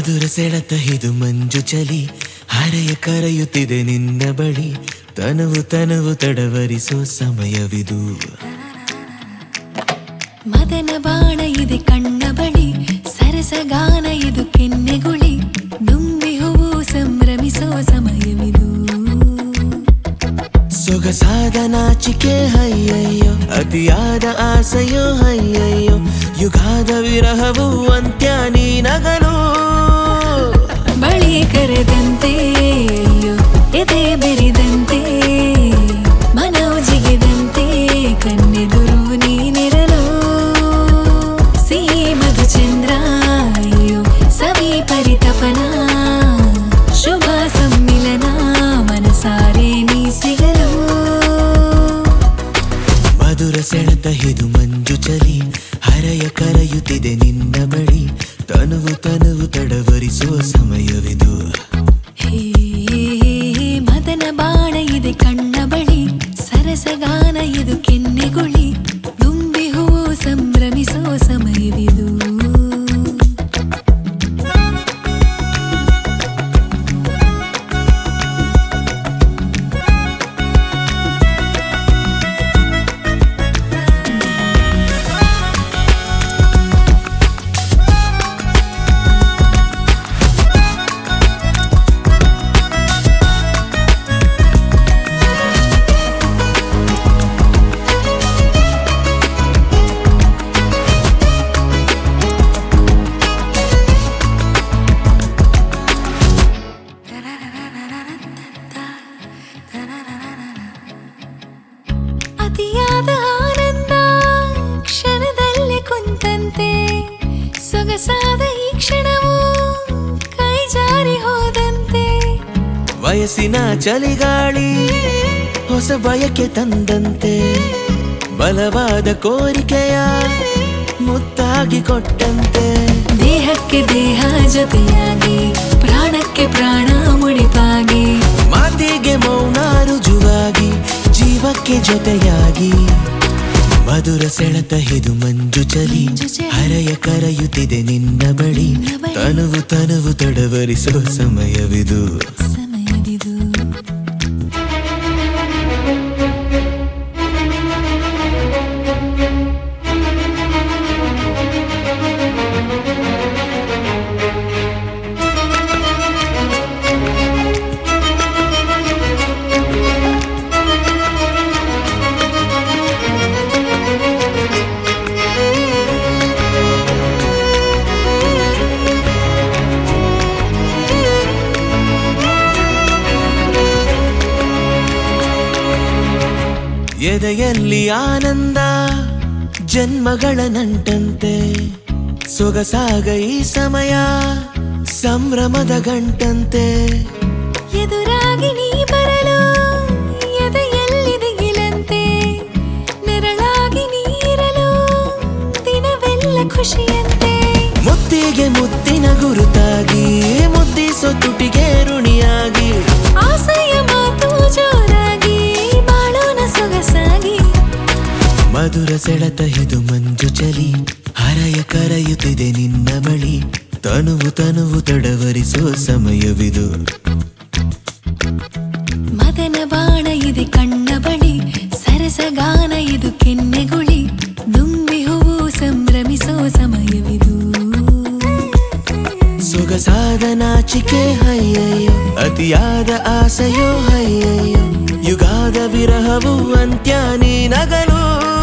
ಮಧುರ ಸೆಳೆತ ಇದು ಮಂಜು ಚಲಿ ಹರೆಯ ಕರೆಯುತ್ತಿದೆ ನಿನ್ನ ಬಳಿ ತನವು ತನವು ತಡವರಿಸೋ ಸಮಯವಿದು ಮದನ ಬಾಣ ಇದೆ ಕಣ್ಣ ಬಳಿ ಸರಸಗಾನ ಇದು ಕೆನ್ನೆಗುಳಿ ದುಂಬಿ ಹೂವು ಸಂಭ್ರಮಿಸೋ ಸಮಯವಿದು ಸೊಗಸಾದ ನಾಚಿಕೆ ಅಯ್ಯಯ್ಯೋ ಅತಿಯಾದ ಆಸೆಯೋ ಅಯ್ಯಯ್ಯೋ ಯುಗಾದ ವಿರಹವು ಅಂತ್ಯ ನೀನಗಲು ಬಳಿ ಕರೆದಂತೆ ಅಯ್ಯೋ ಎದೆ ಬೆರೆದಂತೆ ಮನವು ಜಿಗಿದಂತೆ ಕಣ್ಣೆದುರು ನೀನಿರಲು ಸಿಹಿ ಮಧುಚಂದ್ರ ಅಯ್ಯೋ ಸವಿ ಪರಿತಪನ ಶುಭ ಸಮ್ಮಿಲನ ಮನಸಾರೆ ನೀ ಸಿಗಲು ಮಧುರ ಸೆಳೆತ ಇದು ಮಂಜು ಚಲಿ ಹರೆಯ ಕರೆಯುತ್ತಿದೆ ನಿನ್ನ ಬಳಿ ತನುವು ತನುವು ತಡವರಿಸೋ ಸಮಯವಿದು ಹೇ ಮದನ ಬಾಣ ಇದೆ ಕಣ್ಣ ಬಳಿ ಸರಸಗಾನ ಇದು ಕೆನ್ನೆಗುಳಿ ದುಂಬಿ ಹೂವು ಸಂಭ್ರಮಿಸೋ ಸಮಯವಿದು ಅತಿಯಾದ ಆನಂದ ಕ್ಷಣದಲ್ಲಿ ಕುಂತಂತೆ ಸೊಗಸಾದ ಈ ಕ್ಷಣವು ಕೈ ಜಾರಿ ಹೋದಂತೆ ವಯಸ್ಸಿನ ಚಳಿಗಾಳಿ ಹೊಸ ಬಯಕೆ ತಂದಂತೆ ಬಲವಾದ ಕೋರಿಕೆಯ ಮುತ್ತಾಗಿ ಕೊಟ್ಟಂತೆ ದೇಹಕ್ಕೆ ದೇಹ ಜೊತೆಯಾಗಿ ಪ್ರಾಣಕ್ಕೆ ಪ್ರಾಣ ಮುಡಿಪಾಗಿ ಮಾತಿಗೆ ಮೌನ ರುಜುವಾಗಿ ಜೀವಕ್ಕೆ ಜೊತೆಯಾಗಿ ಮಧುರ ಸೆಳೆತ ಇದು ಮಂಜು ಚಲಿ ಹರೆಯ ಕರೆಯುತ್ತಿದೆ ನಿನ್ನ ಬಳಿ ತನುವು ತನುವು ತಡವರಿಸೋ ಸಮಯವಿದು ಸಮಯವಿದು ಎದೆಯಲ್ಲಿ ಆನಂದ ಜನ್ಮಗಳ ನಂಟಂತೆ ಸೊಗಸಾಗ ಈ ಸಮಯ ಸಂಭ್ರಮದ ಗಂಟಂತೆ ಎದುರಾಗಿ ನೀ ಬರಲು ಎದೆಯಲ್ಲಿ ದಿಗಿಲಂತೆ ನೆರಳಾಗಿ ನೀರಲು ದಿನವೆಲ್ಲ ಖುಷಿಯಂತೆ ಮುತ್ತಿಗೆ ಮುತ್ತಿನ ಗುರುತಾಗಿ ಮುದ್ದಿಸೋ ತುಟಿಗೆ ಋಣಿಯಾಗಿ ಆಸೆಯ ಮಾತು ಜೋರಾಗಿ ಬಾಳೋಣ ಸೊಗಸಾಗಿ ಮಧುರ ಸೆಳೆತ ಇದು ಮಂಜು ಚಲಿ ಹರೆಯ ಕರೆಯುತ್ತಿದೆ ನಿನ್ನ ಬಳಿ ತನುವು ತನುವು ತಡವರಿಸೋ ಸಮಯವಿದು ಮದನ ಬಾಣ ಇದೆ ಕಣ್ಣ ಬಳಿ ಸರಸಗಾನ ಇದು ಕೆನ್ನೆಗುಳಿ ದುಂಬಿ ಹೂವು ಸಂಭ್ರಮಿಸೋ ಸಮಯವಿದು ಸೊಗಸಾದ ನಾಚಿಕೆ ಅಯ್ಯಯ್ಯೋ ಅತಿಯಾದ ಆಸೆಯೋ ಅಯ್ಯಯ್ಯೋ ಯುಗಾದ ವಿರಹವು ಅಂತ್ಯ ನೀನಗಲು